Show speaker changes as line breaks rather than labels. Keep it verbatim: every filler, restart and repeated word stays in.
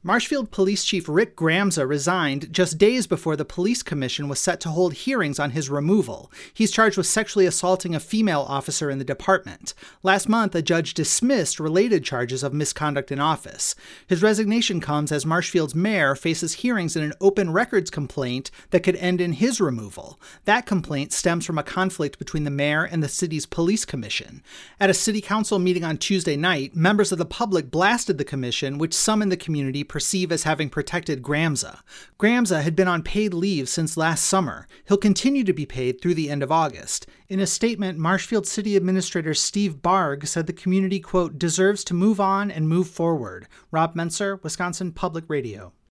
Marshfield Police Chief Rick Gramza resigned just days before the police commission was set to hold hearings on his removal. He's charged with sexually assaulting a female officer in the department. Last month, a judge dismissed related charges of misconduct in office. His resignation comes as Marshfield's mayor faces hearings in an open records complaint that could end in his removal. That complaint stems from a conflict between the mayor and the city's police commission. At a city council meeting on Tuesday night, members of the public blasted the commission, which some in the community perceive as having protected Gramza. Gramza had been on paid leave since last summer. He'll continue to be paid through the end of August. In a statement, Marshfield City Administrator Steve Barg said the community, quote, deserves to move on and move forward. Rob Menser, Wisconsin Public Radio.